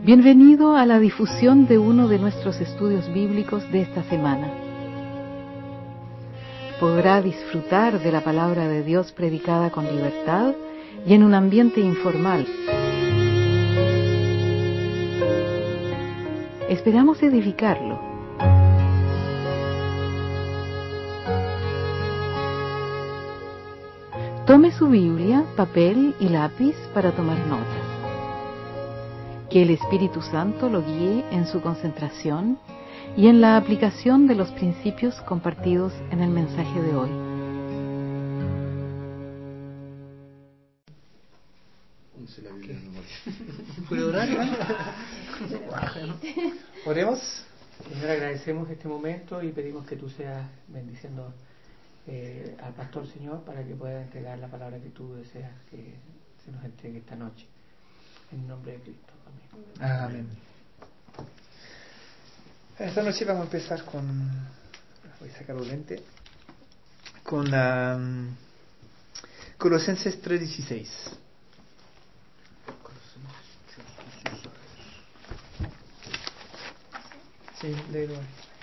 Bienvenido a la difusión de uno de nuestros estudios bíblicos de esta semana. Podrá disfrutar de la palabra de Dios predicada con libertad y en un ambiente informal. Esperamos edificarlo. Tome su Biblia, papel y lápiz para tomar notas. Que el Espíritu Santo lo guíe en su concentración y en la aplicación de los principios compartidos en el mensaje de hoy. ¿Puedo orar? Oremos. Señor, agradecemos este momento y pedimos que tú seas bendiciendo al pastor, Señor, para que pueda entregar la palabra que tú deseas que se nos entregue esta noche. En nombre de Cristo. Amén. Amén. Esta noche vamos a empezar con... Voy a sacar el lente. Con Colosenses 3:16. Sí, léelo.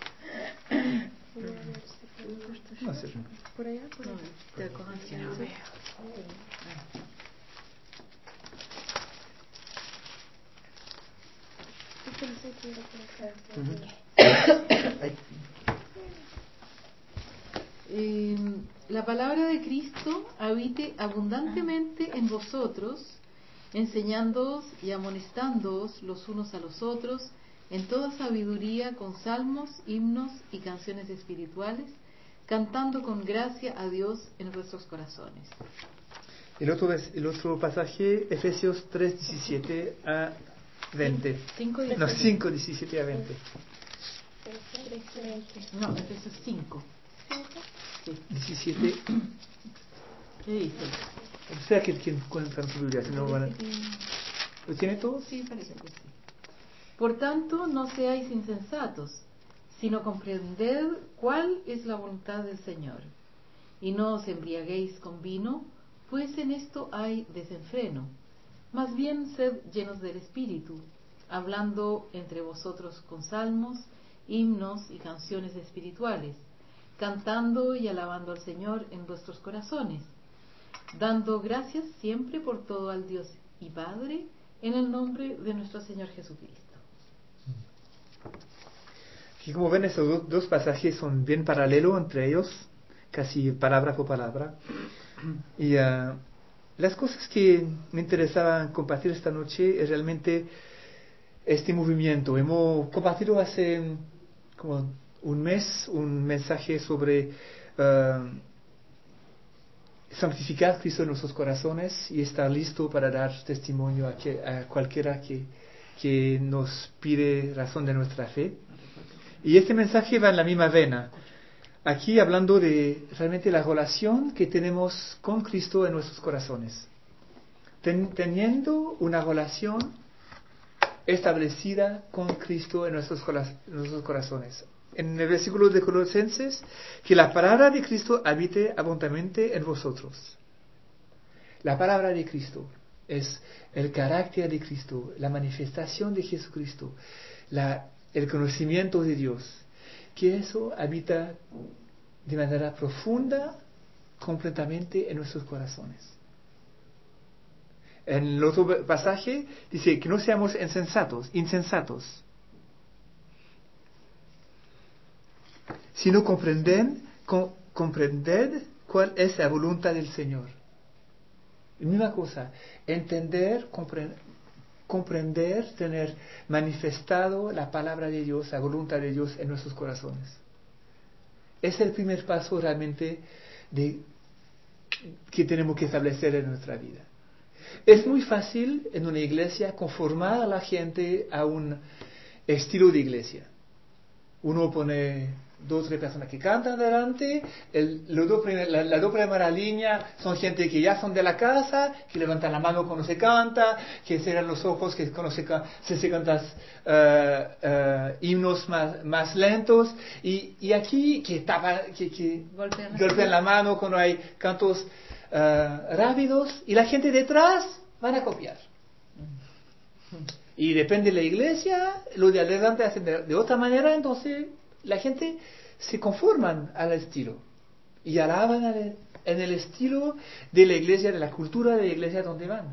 No sé. ¿Por allá? ¿Por allá? ¿Te conoces? No veo. La palabra de Cristo habite abundantemente en vosotros, enseñándoos y amonestándoos los unos a los otros en toda sabiduría con salmos, himnos y canciones espirituales, cantando con gracia a Dios en vuestros corazones. El otro pasaje, Efesios 3:17 a 20. 5:17 a 20. No, Efesios 5. Sí. 17. ¿Qué dice? O sea, quien cuenta en su Biblia, si no van a... ¿Lo tiene todo? Sí, parece que sí. Por tanto, no seáis insensatos, sino comprended cuál es la voluntad del Señor. Y no os embriaguéis con vino, pues en esto hay desenfreno. Más bien sed llenos del Espíritu, hablando entre vosotros con salmos, himnos y canciones espirituales, cantando y alabando al Señor en vuestros corazones, dando gracias siempre por todo al Dios y Padre, en el nombre de nuestro Señor Jesucristo. Y como ven, estos dos pasajes son bien paralelos entre ellos, casi palabra por palabra. Y las cosas que me interesaba compartir esta noche es realmente este movimiento. Hemos compartido hace como un mes un mensaje sobre santificar a Cristo en nuestros corazones y estar listo para dar testimonio a cualquiera que nos pide razón de nuestra fe. Y este mensaje va en la misma vena. Aquí hablando de realmente la relación que tenemos con Cristo en nuestros corazones. Teniendo una relación establecida con Cristo en nuestros corazones. En el versículo de Colosenses, que la palabra de Cristo habite abundantemente en vosotros. La palabra de Cristo es el carácter de Cristo, la manifestación de Jesucristo, el conocimiento de Dios, que eso habita de manera profunda, completamente en nuestros corazones. En el otro pasaje dice que no seamos insensatos, sino comprended cuál es la voluntad del Señor. La misma cosa, entender, comprender, tener manifestado la palabra de Dios, la voluntad de Dios en nuestros corazones. Es el primer paso realmente que tenemos que establecer en nuestra vida. Es muy fácil en una iglesia conformar a la gente a un estilo de iglesia. Uno pone 2 o 3 personas que cantan delante, la dos primera línea son gente que ya son de la casa, que levantan la mano cuando se canta, que cierran los ojos cuando se cantan himnos más lentos, y aquí que golpean la mano cuando hay cantos rápidos, y la gente detrás van a copiar. Y depende de la iglesia, los de adelante hacen de otra manera, entonces la gente se conforman al estilo y alaban en el estilo de la iglesia, de la cultura de la iglesia donde van.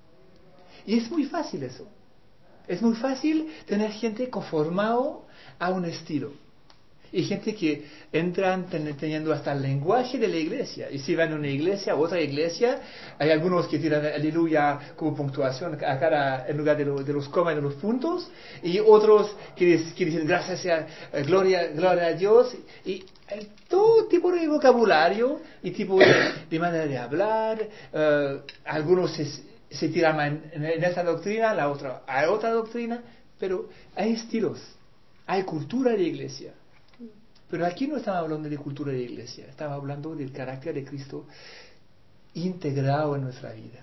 Y es muy fácil eso. Es muy fácil tener gente conformado a un estilo. Y gente que entran teniendo hasta el lenguaje de la iglesia. Y si van a una iglesia, a otra iglesia, hay algunos que tiran aleluya como puntuación a en lugar de los comas y de los puntos. Y otros que dicen gracias sea, gloria a Dios. Y hay todo tipo de vocabulario y tipo de manera de hablar. Algunos se tiran en esa doctrina, la otra hay otra doctrina. Pero hay estilos, hay cultura de iglesia. Pero aquí no estamos hablando de cultura de iglesia, estamos hablando del carácter de Cristo integrado en nuestra vida.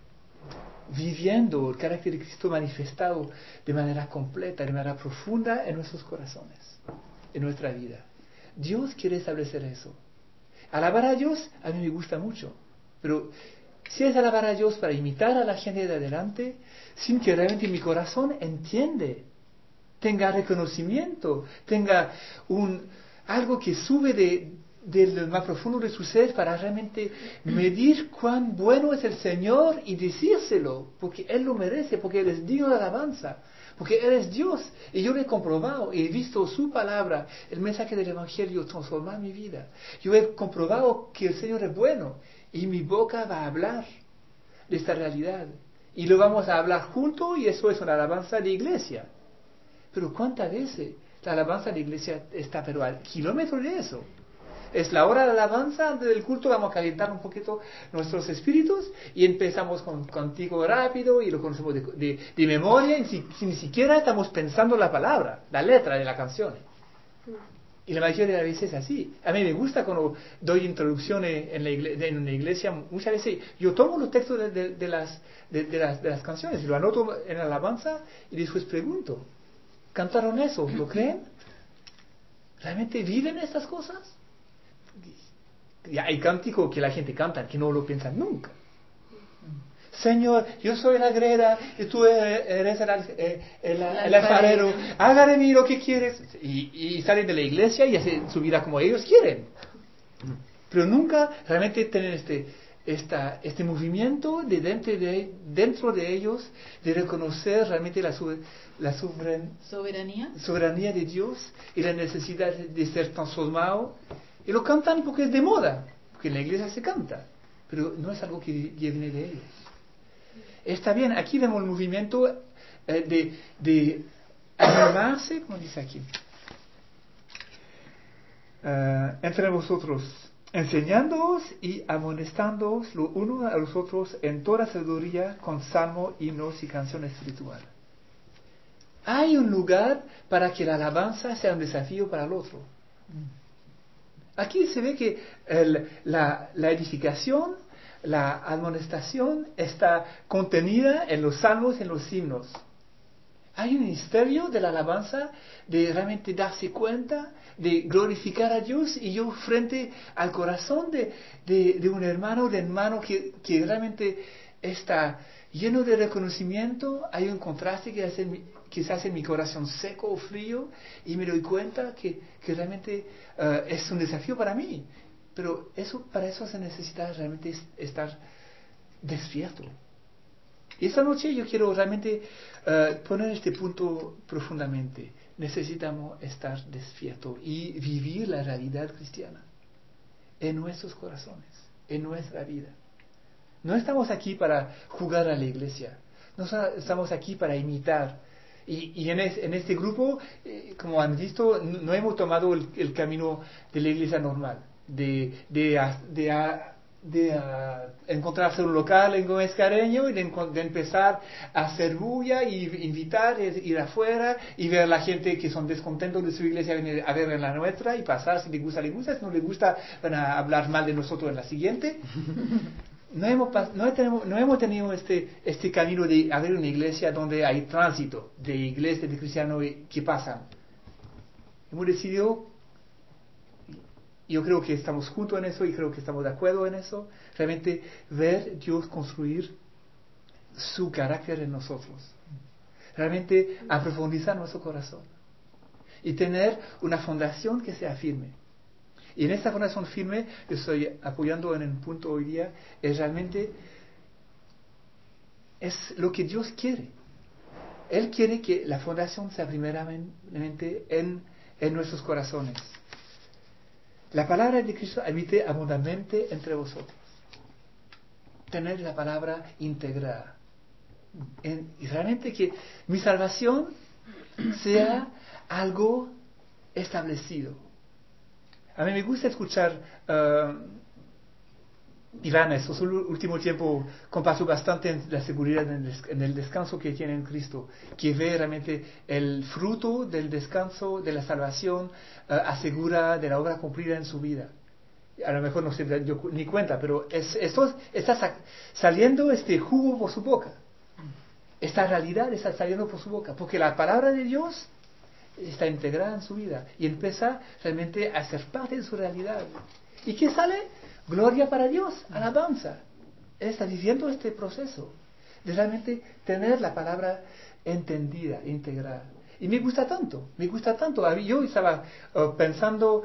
Viviendo el carácter de Cristo manifestado de manera completa, de manera profunda en nuestros corazones, en nuestra vida. Dios quiere establecer eso. Alabar a Dios a mí me gusta mucho, pero si es alabar a Dios para imitar a la gente de adelante, sin que realmente mi corazón entiende, tenga reconocimiento, tenga algo que sube del más profundo de su ser para realmente medir cuán bueno es el Señor y decírselo, porque Él lo merece, porque Él es digno de alabanza, porque Él es Dios, y yo lo he comprobado, y he visto su palabra, el mensaje del Evangelio transformar mi vida. Yo he comprobado que el Señor es bueno, y mi boca va a hablar de esta realidad, y lo vamos a hablar juntos, y eso es una alabanza de iglesia. Pero ¿cuántas veces la alabanza de la iglesia está pero al kilómetro de eso? Es la hora de la alabanza, antes del culto vamos a calentar un poquito nuestros espíritus y empezamos contigo rápido y lo conocemos de memoria y ni siquiera estamos pensando la palabra, la letra de la canción. Y la mayoría de las veces es así. A mí me gusta cuando doy introducciones en una iglesia, muchas veces yo tomo los textos de las canciones y lo anoto en la alabanza y después pregunto, ¿cantaron eso? ¿Lo creen? ¿Realmente viven estas cosas? Y hay cánticos que la gente canta que no lo piensan nunca. Señor, yo soy la greda y tú eres el alfarero. Haga de mí lo que quieres. Y salen de la iglesia y hacen su vida como ellos quieren. Pero nunca realmente tienen este movimiento dentro de ellos de reconocer realmente la soberanía de Dios y la necesidad de ser transformado. Y lo cantan porque es de moda, porque en la iglesia se canta, pero no es algo que viene de ellos. Está bien, aquí vemos el movimiento de animarse, como dice aquí, entre vosotros, enseñándoos y amonestándoos los unos a los otros en toda sabiduría con salmos, himnos y canciones espirituales. Hay un lugar para que la alabanza sea un desafío para el otro. Aquí se ve que la edificación, la amonestación está contenida en los salmos y en los himnos. Hay un misterio de la alabanza, de realmente darse cuenta, de glorificar a Dios, y yo frente al corazón de un hermano que realmente está lleno de reconocimiento, hay un contraste que se hace en mi corazón seco o frío, y me doy cuenta que realmente es un desafío para mí. Pero para eso se necesita realmente estar despierto. Y esta noche yo quiero realmente poner este punto profundamente. Necesitamos estar despiertos y vivir la realidad cristiana en nuestros corazones, en nuestra vida. No estamos aquí para jugar a la iglesia, no estamos aquí para imitar. Y en este grupo, como han visto, no hemos tomado el camino de la iglesia normal, de encontrarse un local en Gómez Careño y de empezar a hacer bulla y invitar, ir afuera y ver a la gente que son descontentos de su iglesia venir a ver en la nuestra y pasar, si les gusta, si no les gusta, van a hablar mal de nosotros en la siguiente. No hemos tenido este camino de haber una iglesia donde hay tránsito de iglesias, de cristianos que pasan. Hemos decidido, yo creo que estamos juntos en eso y creo que estamos de acuerdo en eso, realmente ver Dios construir su carácter en nosotros. realmente a profundizar nuestro corazón y tener una fundación que sea firme. Y en esta fundación firme, yo estoy apoyando en el punto hoy día, es realmente es lo que Dios quiere. Él quiere que la fundación sea primeramente en nuestros corazones. La palabra de Cristo habite abundantemente entre vosotros. Tener la palabra integrada. Y realmente que mi salvación sea algo establecido. A mí me gusta escuchar Iván, en su último tiempo compartió bastante en la seguridad en el descanso que tiene en Cristo, que ve realmente el fruto del descanso, de la salvación, asegura de la obra cumplida en su vida. A lo mejor no se dio ni cuenta, pero está saliendo este jugo por su boca. Esta realidad está saliendo por su boca, porque la palabra de Dios está integrada en su vida y empieza realmente a ser parte de su realidad. ¿Y qué sale? Gloria para Dios, alabanza. Él está viviendo este proceso de realmente tener la palabra entendida, integrada. Y me gusta tanto. Yo estaba pensando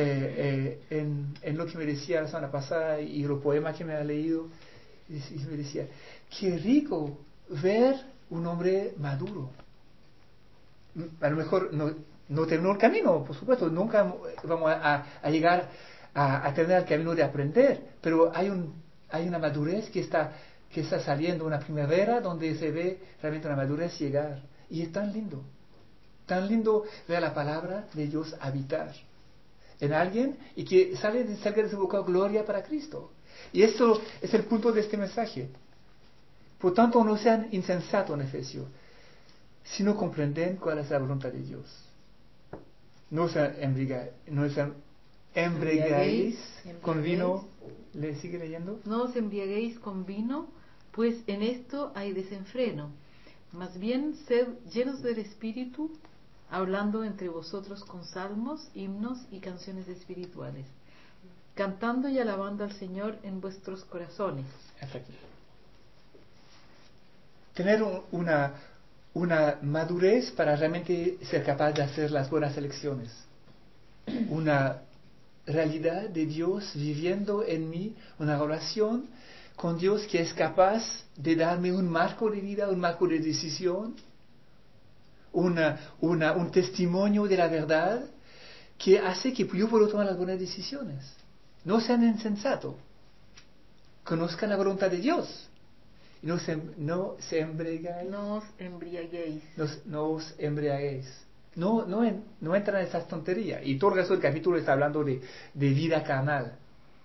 en lo que me decía la semana pasada y los poemas que me ha leído. Y me decía, qué rico ver un hombre maduro. A lo mejor no terminó el camino, por supuesto, nunca vamos a llegar a tener el camino de aprender, pero hay una madurez que está saliendo, una primavera donde se ve realmente una madurez llegar. Y es tan lindo ver la palabra de Dios habitar en alguien y que salga de su boca gloria para Cristo. Y esto es el punto de este mensaje. Por tanto, no sean insensatos en Efesios, sino comprenden cuál es la voluntad de Dios. No se embriaguéis con vino. ¿Le sigue leyendo? No os embriaguéis con vino, pues en esto hay desenfreno. Más bien sed llenos del Espíritu, hablando entre vosotros con salmos, himnos y canciones espirituales, cantando y alabando al Señor en vuestros corazones. Exacto. Tener una madurez para realmente ser capaz de hacer las buenas elecciones. Una realidad de Dios viviendo en mí, una relación con Dios que es capaz de darme un marco de vida, un marco de decisión, un testimonio de la verdad que hace que yo pueda tomar las buenas decisiones. No sean insensatos. Conozcan la voluntad de Dios. Y no se embriaguéis. No os embriaguéis. No os embriaguéis. No entran en esas tonterías. Y todo el resto del capítulo está hablando de vida carnal.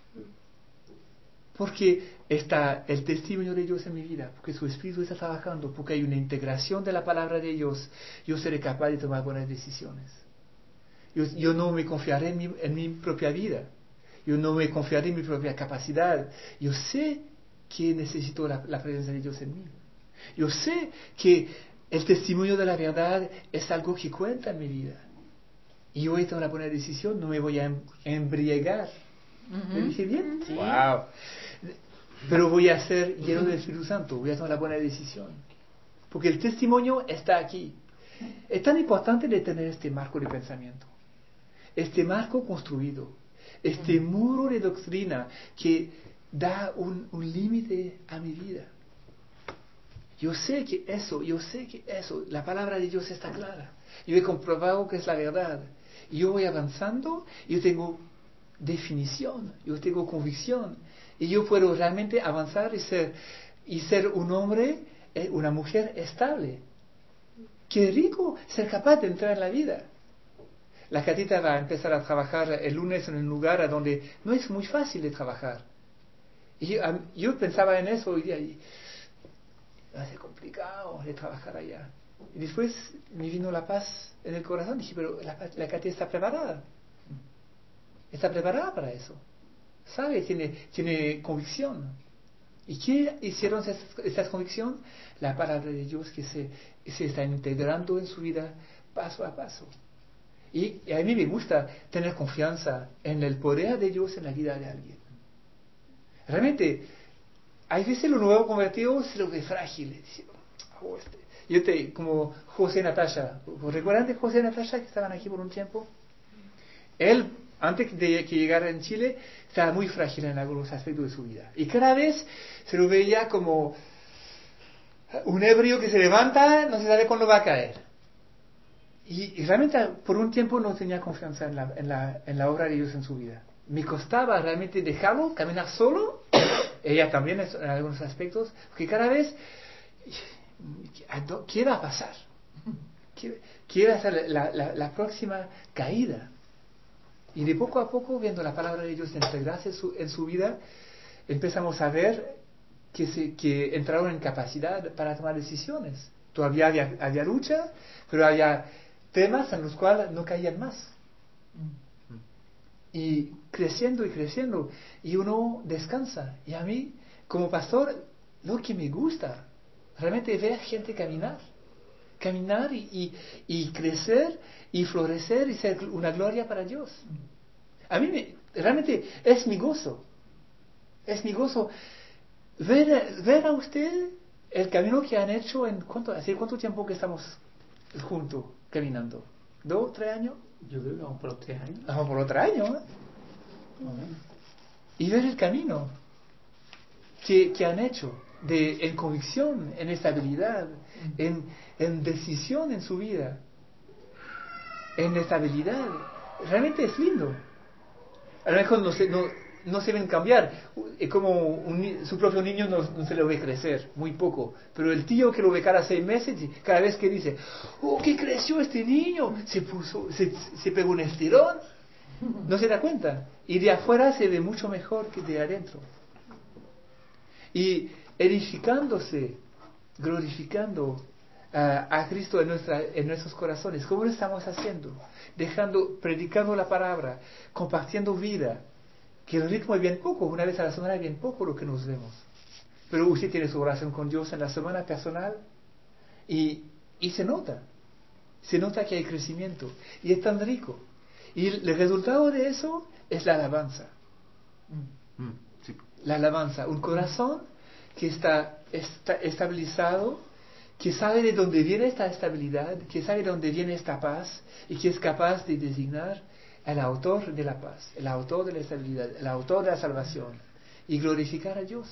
Porque está el testimonio de Dios en mi vida, porque su Espíritu está trabajando, porque hay una integración de la palabra de Dios, yo seré capaz de tomar buenas decisiones. Yo no me confiaré en mi propia vida. Yo no me confiaré en mi propia capacidad. Yo sé que necesito la presencia de Dios en mí. Yo sé que el testimonio de la verdad es algo que cuenta en mi vida. Y yo voy a tomar una buena decisión, no me voy a embriagar. ¿Me dije bien? Sí. ¡Wow! Pero voy a ser lleno del Espíritu Santo, voy a tomar la buena decisión. Porque el testimonio está aquí. Es tan importante de tener este marco de pensamiento, este marco construido, este muro de doctrina que da un límite a mi vida. Yo sé que eso, la palabra de Dios está clara. Yo he comprobado que es la verdad. Y yo voy avanzando, yo tengo definición, yo tengo convicción. Y yo puedo realmente avanzar y ser un hombre, una mujer estable. Qué rico ser capaz de entrar en la vida. La Catita va a empezar a trabajar el lunes en un lugar donde no es muy fácil de trabajar. Y yo pensaba en eso hoy día y va a ser complicado de trabajar allá. Y después me vino la paz en el corazón. Dije, pero la Catita está preparada. Está preparada para eso. Sabe, tiene convicción. ¿Y qué hicieron estas convicciones? La palabra de Dios que se está integrando en su vida paso a paso. Y a mí me gusta tener confianza en el poder de Dios en la vida de alguien. Realmente, hay veces los nuevos convertidos se los ve frágiles. como José y Natasha. ¿Recuerdan de José y Natasha que estaban aquí por un tiempo? Él, antes de que llegara en Chile, estaba muy frágil en algunos aspectos de su vida. Y cada vez se lo veía como un ebrio que se levanta, no se sabe cuándo va a caer. Y realmente por un tiempo no tenía confianza en la obra de Dios en su vida. Me costaba realmente dejarlo caminar solo, ella también en algunos aspectos, porque cada vez, ¿qué va a pasar? ¿Qué va a ser la próxima caída? Y de poco a poco, viendo la palabra de Dios integrarse en su vida, empezamos a ver que entraron en capacidad para tomar decisiones. Todavía había lucha, pero había temas en los cuales no caían más. Y creciendo, y uno descansa. Y a mí, como pastor, lo que me gusta, realmente ver gente caminar y crecer y florecer y ser una gloria para Dios. A mí realmente es mi gozo ver a usted el camino que han hecho ¿hace cuánto tiempo que estamos juntos caminando? ¿2, 3 años? Yo creo que vamos por los 3 años. Vamos por otro año, ¿eh? Y ver el camino que han hecho en convicción, en estabilidad, en decisión en su vida, en estabilidad. Realmente es lindo. A lo mejor no se ven cambiar. Como su propio niño no se lo ve crecer, muy poco. Pero el tío que lo ve cada 6 meses, cada vez que dice, ¡oh, qué creció este niño! Se pegó un estirón. No se da cuenta. Y de afuera se ve mucho mejor que de adentro. Y edificándose, glorificando a Cristo en nuestros corazones. ¿Cómo lo estamos haciendo? Predicando la palabra, compartiendo vida. Que el ritmo es bien poco, una vez a la semana es bien poco lo que nos vemos. Pero usted tiene su oración con Dios en la semana personal y se nota que hay crecimiento y es tan rico. Y el resultado de eso es la alabanza. Sí. La alabanza, un corazón que está estabilizado, que sabe de dónde viene esta estabilidad, que sabe de dónde viene esta paz y que es capaz de designar el autor de la paz, el autor de la estabilidad, el autor de la salvación y glorificar a Dios.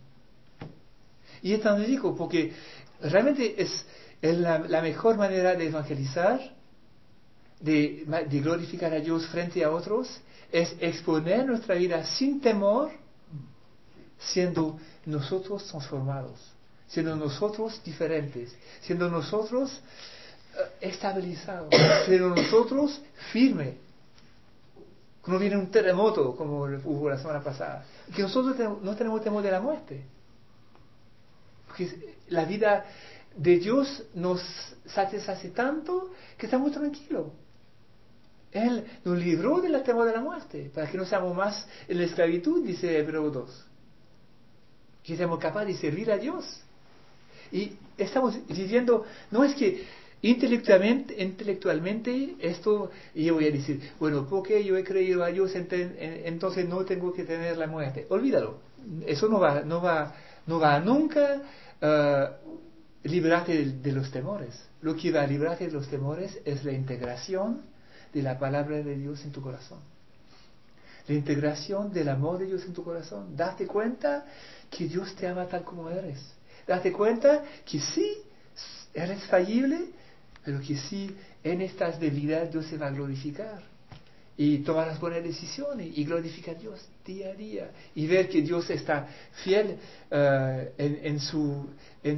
Y es tan rico porque realmente es la mejor manera de evangelizar, de glorificar a Dios frente a otros, es exponer nuestra vida sin temor, siendo nosotros transformados, siendo nosotros diferentes, siendo nosotros estabilizados, siendo nosotros firmes. Cuando viene un terremoto, como hubo la semana pasada, que nosotros no tenemos temor de la muerte. Porque la vida de Dios nos satisface tanto que estamos tranquilos. Él nos libró del temor de la muerte, para que no seamos más en la esclavitud, dice Hebreos 2. Que seamos capaces de servir a Dios. Y estamos viviendo, no es que intelectualmente esto, y yo voy a decir, bueno, porque yo he creído a Dios, entonces no tengo que tener la muerte. Olvídalo. Eso no va a nunca librarte de los temores. Lo que va a librarte de los temores es la integración de la palabra de Dios en tu corazón. La integración del amor de Dios en tu corazón. Date cuenta que Dios te ama tal como eres. Date cuenta que sí, eres fallible, pero que sí, en estas debilidades Dios se va a glorificar. Y tomar las buenas decisiones y glorificar a Dios día a día. Y ver que Dios está fiel en su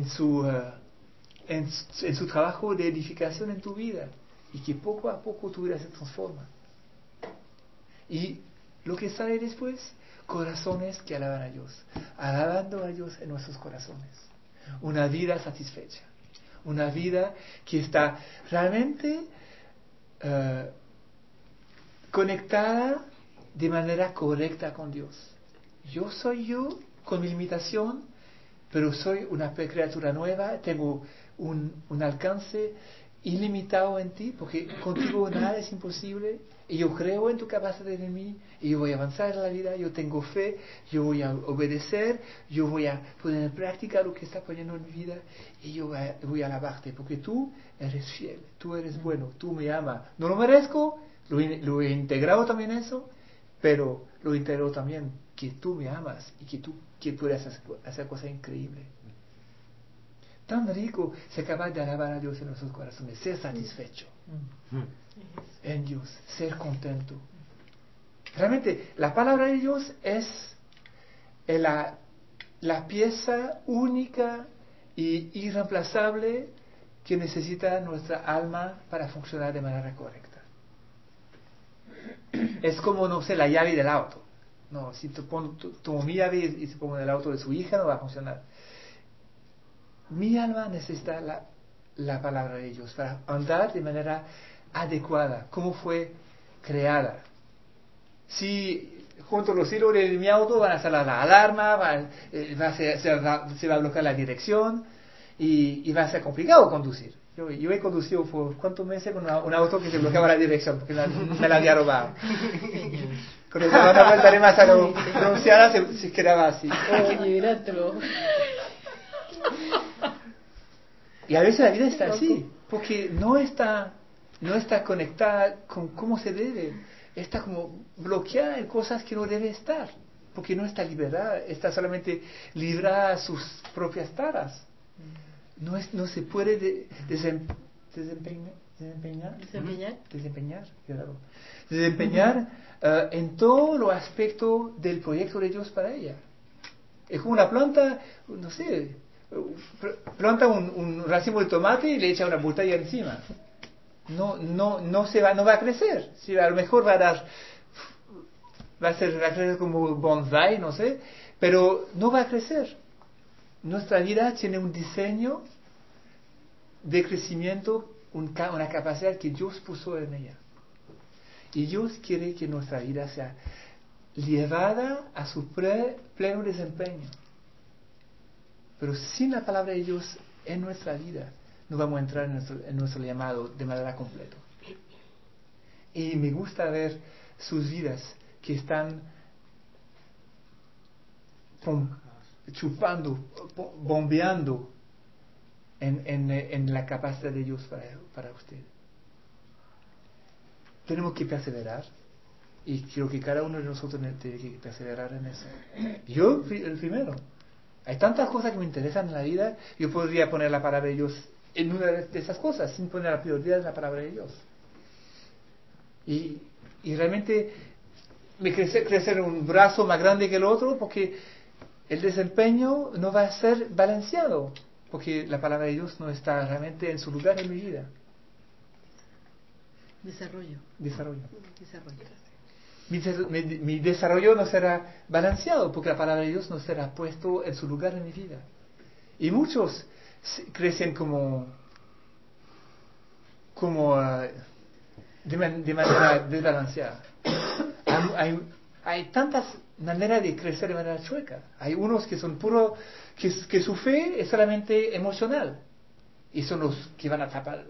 trabajo de edificación en tu vida. Y que poco a poco tu vida se transforma. Y lo que sale después, corazones que alaban a Dios, alabando a Dios en nuestros corazones. Una vida satisfecha, una vida que está realmente conectada de manera correcta con Dios. Yo soy yo con mi limitación, pero soy una criatura nueva, tengo un alcance ilimitado en ti, porque contigo nada es imposible, y yo creo en tu capacidad en mí, y yo voy a avanzar en la vida, yo tengo fe, yo voy a obedecer, yo voy a poner en práctica lo que está poniendo en mi vida, y yo voy a alabarte, porque tú eres fiel, tú eres bueno, tú me amas. No lo merezco, lo he integrado también eso, pero lo integro también que tú me amas y que puedes hacer cosas increíbles. Tan rico ser capaz de alabar a Dios en nuestros corazones, ser satisfecho en Dios, ser contento. Realmente, la palabra de Dios es la pieza única y irreemplazable que necesita nuestra alma para funcionar de manera correcta. Es como, no sé, la llave del auto. No, si tomo mi llave y se pongo en el auto de su hija, no va a funcionar. Mi alma necesita la palabra de Dios para andar de manera adecuada, como fue creada. Si junto a los hilos de mi auto van a hacer la alarma, se va a bloquear la dirección y va a ser complicado conducir. Yo he conducido por ¿cuántos meses con un auto que se bloqueaba la dirección? Porque me la había robado. Con esa otra vuelta de más a lo pronunciada se quedaba así. Y a veces la vida está así, porque no está conectada con cómo se debe. Está como bloqueada en cosas que no debe estar, porque no está liberada, está solamente librada a sus propias taras. No se puede desempeñar en todo los aspectos del proyecto de Dios para ella. Es como una planta, no sé, planta un racimo de tomate y le echa una botella encima. No va a crecer. Sí, a lo mejor va a crecer como bonsai, no sé, pero no va a crecer. Nuestra vida tiene un diseño de crecimiento, una capacidad que Dios puso en ella. Y Dios quiere que nuestra vida sea llevada a su pleno desempeño. Pero sin la palabra de Dios en nuestra vida, no vamos a entrar en nuestro llamado de manera completa. Y me gusta ver sus vidas que están chupando, bombeando en la capacidad de Dios para usted. Tenemos que perseverar, y creo que cada uno de nosotros tiene que perseverar en eso. Yo, el primero. Hay tantas cosas que me interesan en la vida, yo podría poner la palabra de Dios en una de esas cosas, sin poner la prioridad en la palabra de Dios. Y realmente me crecer un brazo más grande que el otro, porque el desempeño no va a ser balanceado, porque la palabra de Dios no está realmente en su lugar en mi vida. Desarrollo. Mi desarrollo no será balanceado, porque la palabra de Dios no será puesto en su lugar en mi vida. Y muchos crecen como de manera desbalanceada. Hay tantas maneras de crecer de manera chueca. Hay unos que son que su fe es solamente emocional, y son los que van a tapar,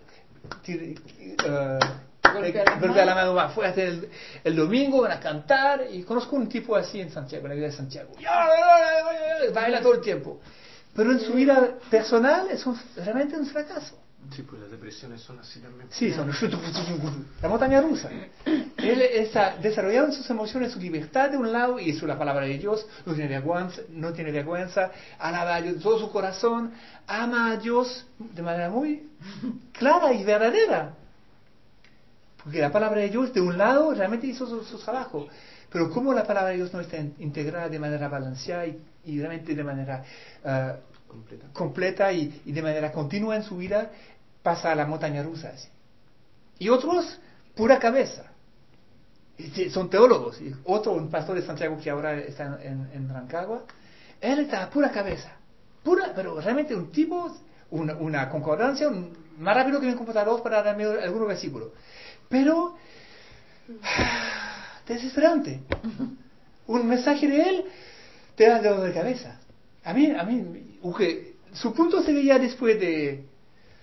golpear la mano más fuerte el domingo, van a cantar. Y conozco un tipo así en Santiago, en la vida de Santiago, baila todo el tiempo, pero en su vida personal es realmente un fracaso. Sí, pues las depresiones son así también. Sí, son la montaña rusa. Él está desarrollando sus emociones, su libertad de un lado, y eso la palabra de Dios, no tiene vergüenza, alaba a Dios de todo su corazón, ama a Dios de manera muy clara y verdadera. Porque la palabra de Dios, de un lado, realmente hizo su trabajo. Pero como la palabra de Dios no está integrada de manera balanceada y realmente de manera completa y de manera continua en su vida, pasa a la montaña rusa así. Y otros, pura cabeza. Son teólogos. Y un pastor de Santiago que ahora está en Rancagua, él está a pura cabeza. Pero realmente un tipo, una concordancia, más rápido que un computador para darme algunos versículos. Pero desesperante. Un mensaje de él te da dolor de cabeza. A mí, su punto se veía después de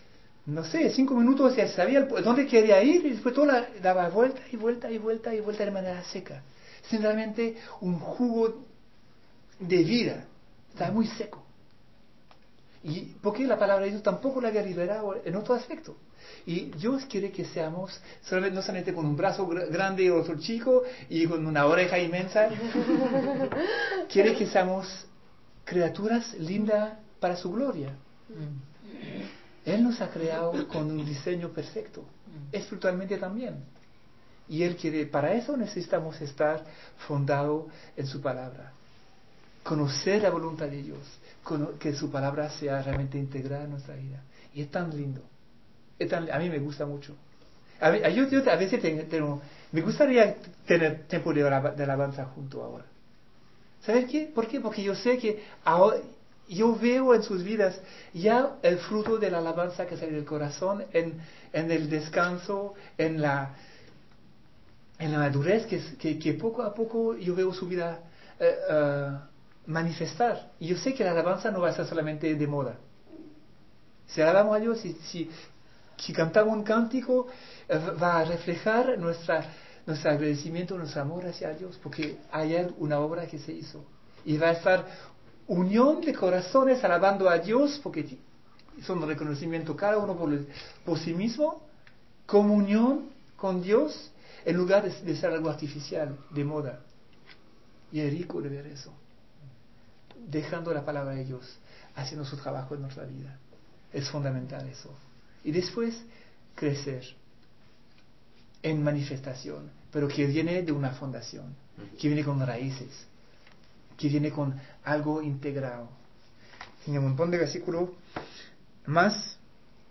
no sé, 5 minutos ya sabía dónde quería ir y después daba vuelta y vuelta y vuelta y vuelta de manera seca. Es realmente un jugo de vida. Está muy seco. Y porque la palabra de Dios tampoco la había liberado en otro aspecto. Y Dios quiere que seamos, no solamente con un brazo grande y otro chico y con una oreja inmensa, quiere que seamos criaturas lindas para su gloria. Él nos ha creado con un diseño perfecto, espiritualmente también. Y Él quiere, para eso necesitamos estar fundados en su palabra. Conocer la voluntad de Dios, que su palabra sea realmente integrada en nuestra vida. Y es tan lindo. A mí me gusta mucho. Yo a veces me gustaría tener tiempo de alabanza junto ahora. ¿Sabes qué? ¿Por qué? Porque yo sé que ahora, yo veo en sus vidas ya el fruto de la alabanza que sale del corazón, en el descanso, en la madurez que poco a poco yo veo su vida manifestar. Y yo sé que la alabanza no va a ser solamente de moda. Si alabamos a Dios, si cantamos un cántico, va a reflejar nuestro agradecimiento, nuestro amor hacia Dios, porque hay una obra que se hizo. Y va a estar unión de corazones alabando a Dios, porque son reconocimiento cada uno por sí mismo, comunión con Dios, en lugar de ser algo artificial, de moda. Y es rico de ver eso. Dejando la palabra de Dios, haciendo su trabajo en nuestra vida. Es fundamental eso. Y después, crecer en manifestación, pero que viene de una fundación, que viene con raíces, que viene con algo integrado. Tiene un montón de versículos más.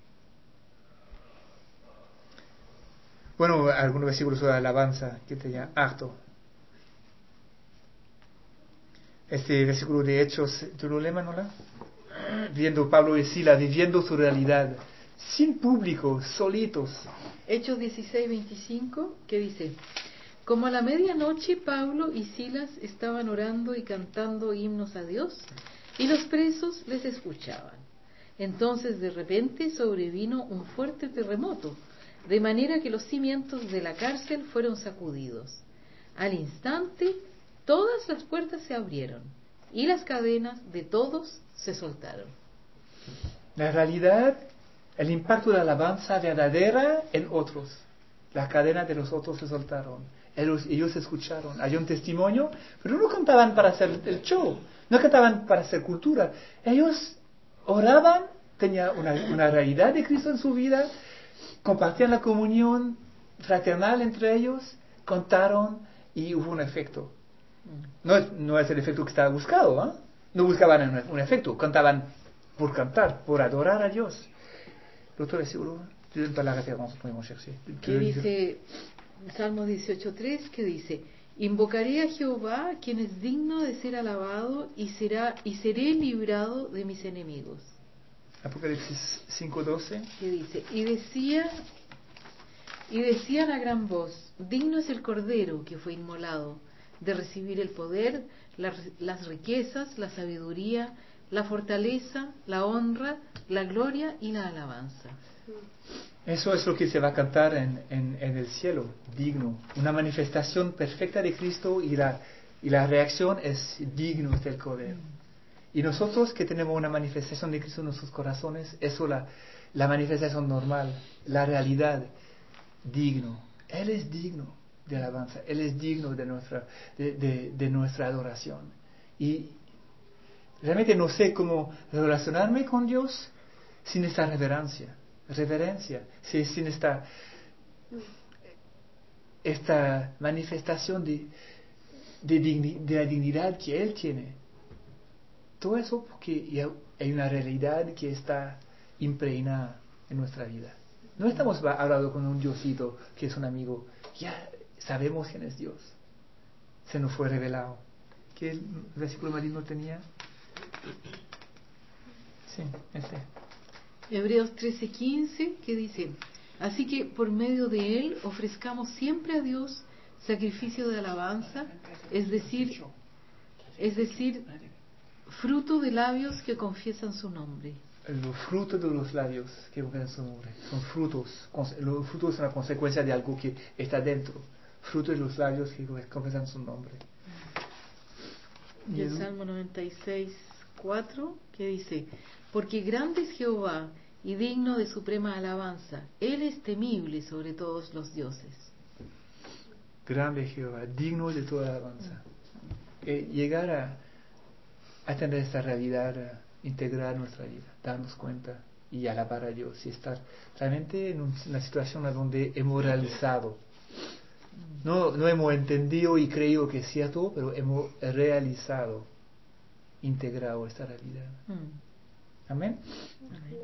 Bueno, algunos versículos sobre alabanza que tenía harto. Este versículo de Hechos, ¿tú lo lees, Manola? Viendo Pablo y Silas viviendo su realidad, sin público, solitos. Hechos 16:25, que dice: como a la medianoche Pablo y Silas estaban orando y cantando himnos a Dios, y los presos les escuchaban. Entonces de repente sobrevino un fuerte terremoto, de manera que los cimientos de la cárcel fueron sacudidos. Al instante todas las puertas se abrieron y las cadenas de todos se soltaron. La realidad, el impacto de la alabanza verdadera en otros. Las cadenas de los otros se soltaron. Ellos escucharon. Hay un testimonio, pero no cantaban para hacer el show. No cantaban para hacer cultura. Ellos oraban, tenían una realidad de Cristo en su vida, compartían la comunión fraternal entre ellos, cantaron y hubo un efecto. No es el efecto que estaba buscado, ¿eh? No buscaban un efecto, cantaban por cantar, por adorar a Dios. L'autre versículo, dans la référence, podemos chercher. Que dice, Salmo 18:3, que dice: invocaré a Jehová, quien es digno de ser alabado, y seré librado de mis enemigos. Apocalipsis 5:12. Que dice: y decían a gran voz: digno es el Cordero que fue inmolado de recibir el poder, las riquezas, la sabiduría, la fortaleza, la honra, la gloria y la alabanza. Eso es lo que se va a cantar en el cielo, digno. Una manifestación perfecta de Cristo y la reacción es digno del Cordero. Y nosotros que tenemos una manifestación de Cristo en nuestros corazones, eso la manifestación normal, la realidad, digno. Él es digno de alabanza, Él es digno de nuestra adoración. Y realmente no sé cómo relacionarme con Dios sin esta reverencia, sin esta manifestación de la dignidad que Él tiene. Todo eso porque hay una realidad que está impregnada en nuestra vida. No estamos hablando con un Diosito que es un amigo. Ya sabemos quién es Dios. Se nos fue revelado. ¿Qué el versículo marino tenía? Sí, este. Hebreos 13:15, que dice: así que por medio de él ofrezcamos siempre a Dios sacrificio de alabanza, es decir, fruto de labios que confiesan su nombre. los frutos de los labios que confiesan su nombre. Son frutos. Los frutos son una consecuencia de algo que está dentro. Frutos de los labios que confiesan su nombre. Y el Salmo 96:4 que dice: porque grande es Jehová y digno de suprema alabanza, Él es temible sobre todos los dioses. Grande Jehová, digno de toda alabanza. Llegar a tener esta realidad, a integrar nuestra vida, darnos cuenta y alabar a Dios y estar realmente en una situación donde hemos realizado. No hemos entendido y creído que es cierto, pero hemos realizado, integrado esta realidad. Amén. Amén.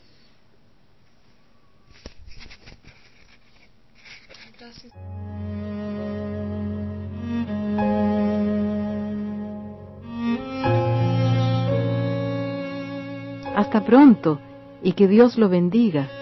Gracias. Hasta pronto y que Dios lo bendiga.